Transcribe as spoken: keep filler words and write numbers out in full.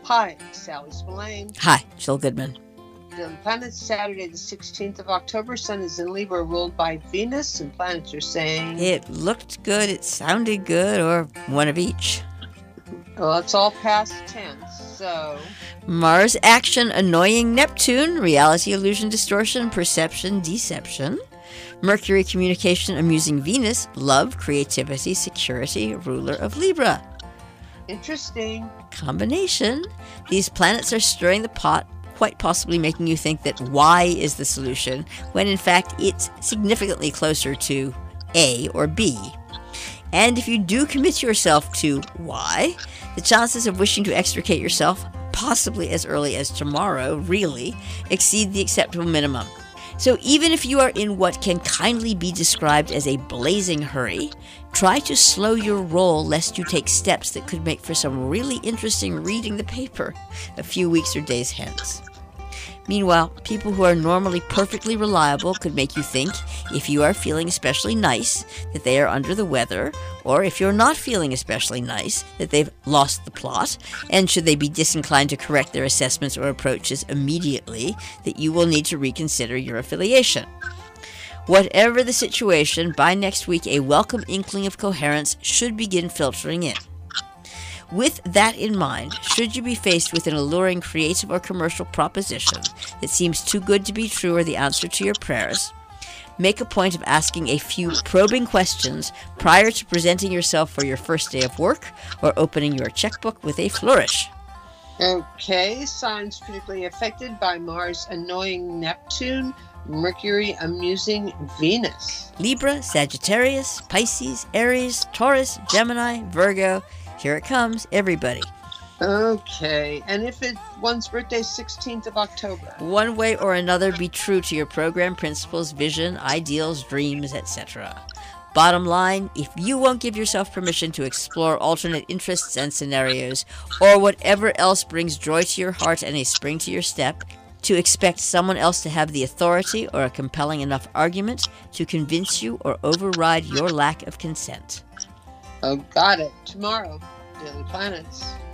Hi, Sally Spillane. Hi, Jill Goodman. Daily Planets, Saturday the sixteenth of October. Sun is in Libra, ruled by Venus, and planets are saying... It looked good, it sounded good, or one of each. Well, it's all past tense, so... Mars action, annoying Neptune, reality illusion distortion, perception deception. Mercury communication, amusing Venus, love, creativity, security, ruler of Libra. Interesting. Combination. These planets are stirring the pot, quite possibly making you think that Y is the solution, when in fact it's significantly closer to A or B. And if you do commit yourself to Y, the chances of wishing to extricate yourself, possibly as early as tomorrow, really, exceed the acceptable minimum. So even if you are in what can kindly be described as a blazing hurry, try to slow your roll lest you take steps that could make for some really interesting reading the paper a few weeks or days hence. Meanwhile, people who are normally perfectly reliable could make you think, if you are feeling especially nice, that they are under the weather, or if you're not feeling especially nice, that they've lost the plot, and should they be disinclined to correct their assessments or approaches immediately, that you will need to reconsider your affiliation. Whatever the situation, by next week a welcome inkling of coherence should begin filtering in. With that in mind, should you be faced with an alluring creative or commercial proposition that seems too good to be true or the answer to your prayers, make a point of asking a few probing questions prior to presenting yourself for your first day of work or opening your checkbook with a flourish. Okay, signs critically affected by Mars annoying Neptune, Mercury amusing Venus. Libra, Sagittarius, Pisces, Aries, Taurus, Gemini, Virgo. Here it comes, everybody. Okay, and if it one's birthday sixteenth of October? One way or another, be true to your program, principles, vision, ideals, dreams, et cetera. Bottom line, if you won't give yourself permission to explore alternate interests and scenarios, or whatever else brings joy to your heart and a spring to your step, to expect someone else to have the authority or a compelling enough argument to convince you or override your lack of consent. Oh, got it. Tomorrow, Daily Planets.